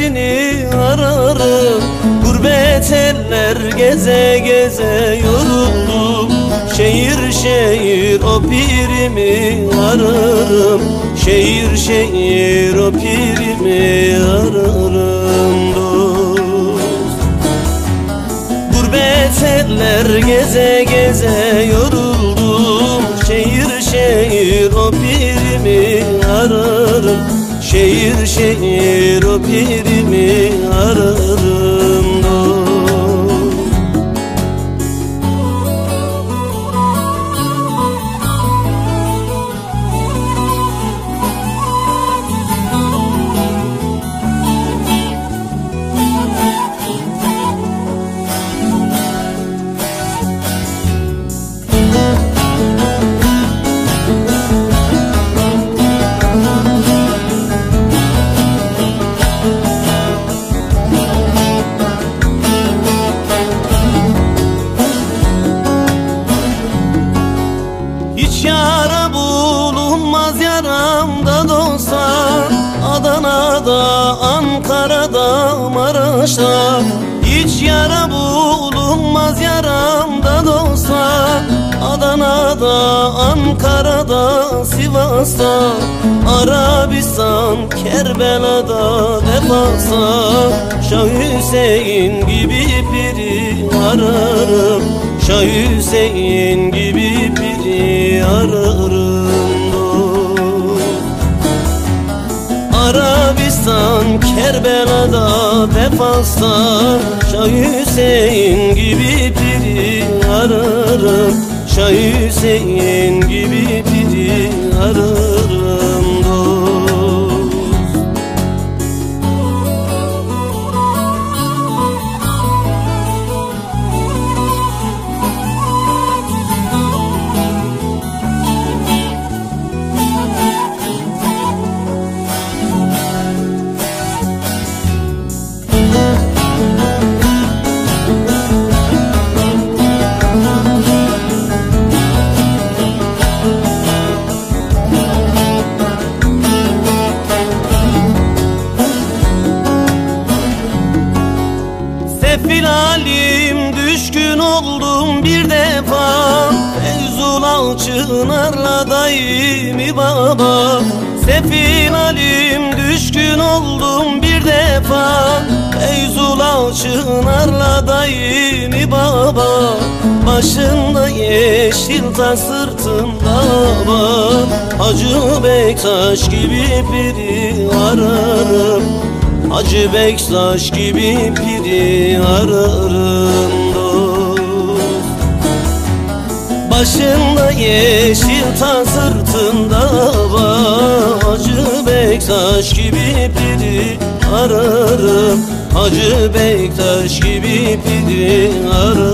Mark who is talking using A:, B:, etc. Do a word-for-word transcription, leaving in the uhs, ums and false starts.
A: çaresini ararım. Gurbet eller geze geze yoruldum. Şehir şehir o pirimi ararım. Şehir şehir o pirimi ararım dost. Gurbet eller geze geze yoruldum. Şehir şehir o pirimi ararım. Şehir şehir o pirimi ararım dost. Yara bulunmaz yaramda dostlar, Adana'da, Ankara'da, Maraş'ta. Hiç yara bulunmaz yaramda dostlar, Adana'da, Ankara'da, Sivas'ta. Arabistan, Kerbela'da, Defas'ta. Şah Hüseyin gibi biri ararım. Şah Hüseyin gibi biri ararım dost. Arabistan, Kerbela'da, Defas'ta. Şah Hüseyin gibi biri ararım. Şah Hüseyin gibi biri ararım dost. Sefil halim düşkün oldum bir defa. Feyzullah Çınar'la daimi baba. Sefil halim düşkün oldum bir defa. Feyzullah Çınar'la daimi baba. Başında yeşil taç sırtında var. Hacı Bektaş gibi biri ararım. Hacı Bektaş gibi biri ararım dost. Başında yeşil taç sırtında var. Hacı Bektaş gibi biri ararım. Hacı Bektaş gibi biri ararım.